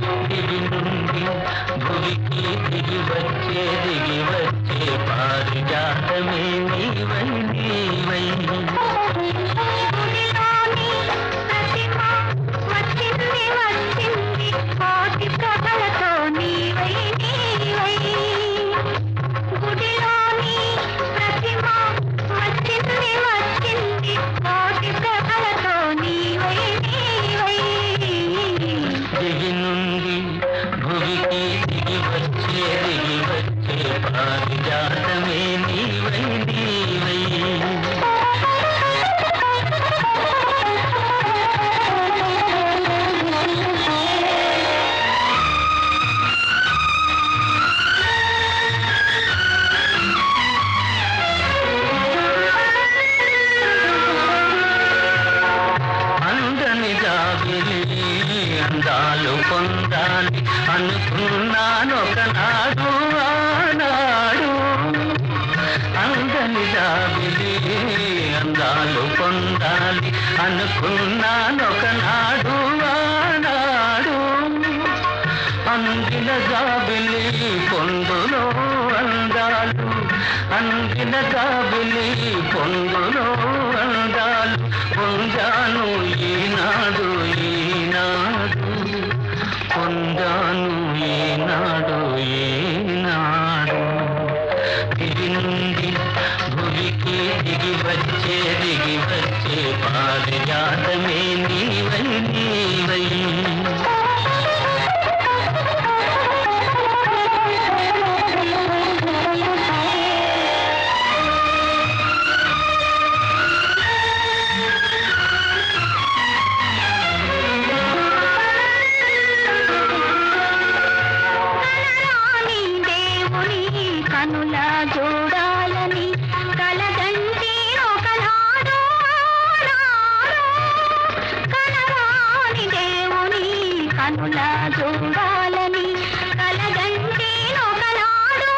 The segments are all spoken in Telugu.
దివి నుండి భువికి దిగి వచ్చే పారిజాతమే నీవై నీవై. దివి నుండి భువికి దిగి వచ్చే పారిజాతమే నీవై నీవై. అందాలు పొందాలి అనుకున్నానొకనాడు ఆనాడు. అందని జాబిలి అందాలు పొందాలి అనుకున్నానొకనాడు ఆనాడు. అందిన జాబిలి పొందులో అందాలు, అందిన జాబిలి పొందులో అందాలు పొందాను ఈనాడు ఈనాడు, పొందాను ఈనాడు ఈనాడు. దివి నుండి భువికి దిగి వచ్చే పారిజాతమే నీవై నీవై. కనులా చూడాలని కలగంటి ఒకనాడు కనరాని దేవుని కనులా చూడాలని కలగంటి ఒకనాడు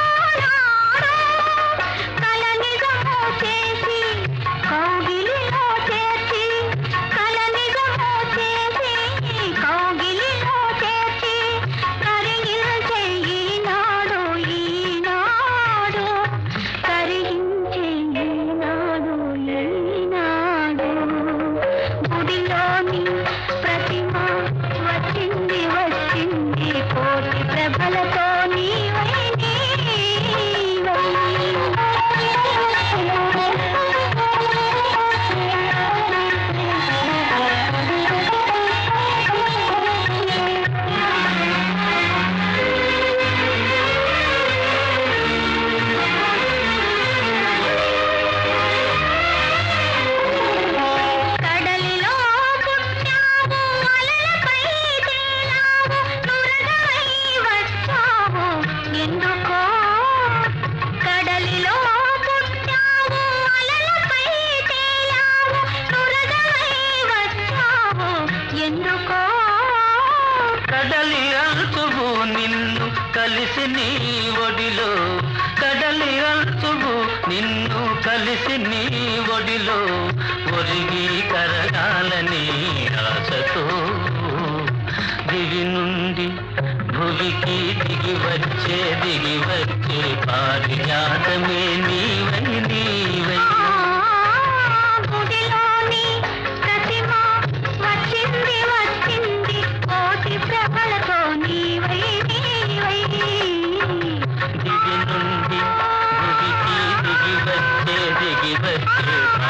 కల నిజము చేసి కౌగిలిలో చేర్చి, కల నిజము చేసి కౌగిలిలో చేర్చి కరిగించే ఈనాడు ఈనాడు, కరిగించే ఈనాడు ఈనాడు. గుడిలోని ప్రతిమ వచ్చింది కోటి ప్రభలతో నీవై కడలి అల్తువు నిన్ను కలిసి నీ ఒడిలో, కడలి అల్తువు నిన్ను కలిసి నీ ఒడిలో ఒరిగి కరగాలని ఆశతో. దివి నుండి భువికి దిగి వచ్చే పారిజాతమే నీవై నీవై. గుడిలోని ప్రతిమ వచ్చింది కోటి ప్రభలతో నీవై నీవై. దివి నుండి భువికి దిగి వచ్చే